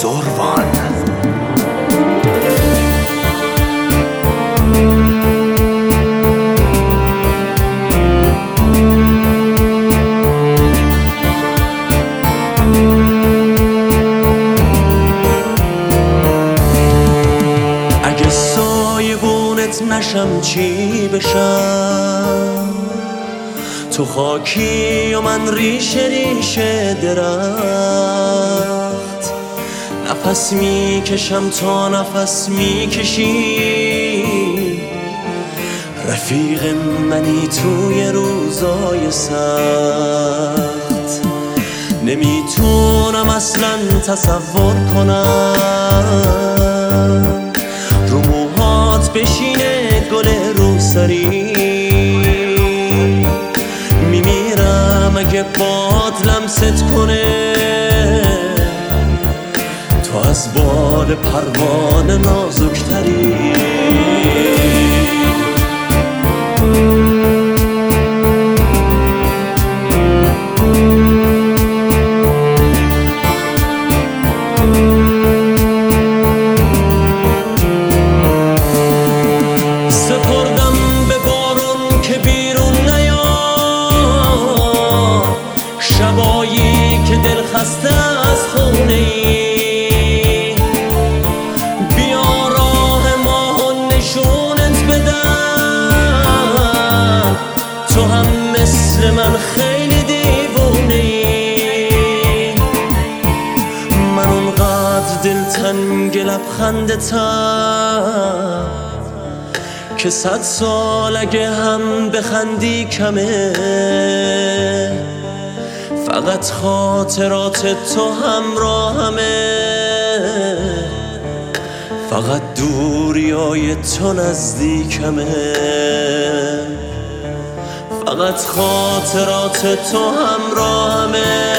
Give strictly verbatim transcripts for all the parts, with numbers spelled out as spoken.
زروان. اگه سایبونت نشم چی بشم؟ تو خاکی و من ریشه ریشه درخت، نفس میکشم تا نفس میکشی، رفیق منی توی روزای سخت. نمیتونم اصلا تصور کنم رو موهات بشینه گل روسری، میمیرم اگه باد لمست کنه تو از بال پروانه نازکتری. سپردم به بارون که بیرون نیاد، شبایی که دل خسته از خونه ای، بیا راه ما و نشونت بدم تو هم مثل من خیلی دیوونه ای. من اونقدر دلتنگ لبخندتم که صد سال اگه هم بخندی کمه، فقط خاطرات تو همراهمه، فقط دوریای تو نزدیکمه، فقط خاطرات تو همراهمه،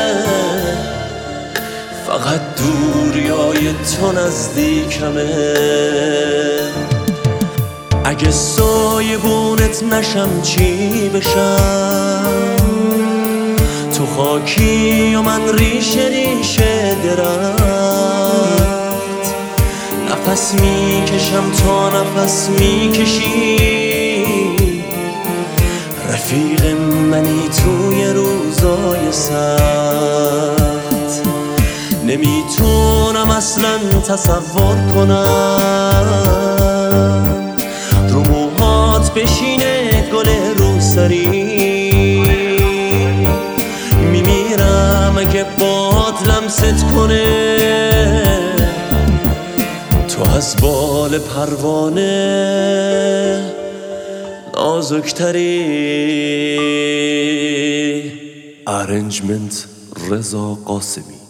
فقط دوریای تو نزدیکمه. اگه سایبونت نشم چی بشم؟ تو خاکی و من ریشه ریشه درخت، نفس میکشم تا نفس میکشی، رفیق منی توی روزای سخت. نمیتونم اصلا تصور کنم رو موهات بشینه گل روسری، میمیرم اگه باد لمست کنه تو از بال پروانه نازکتری. ارنجمنت رضا قاسمی.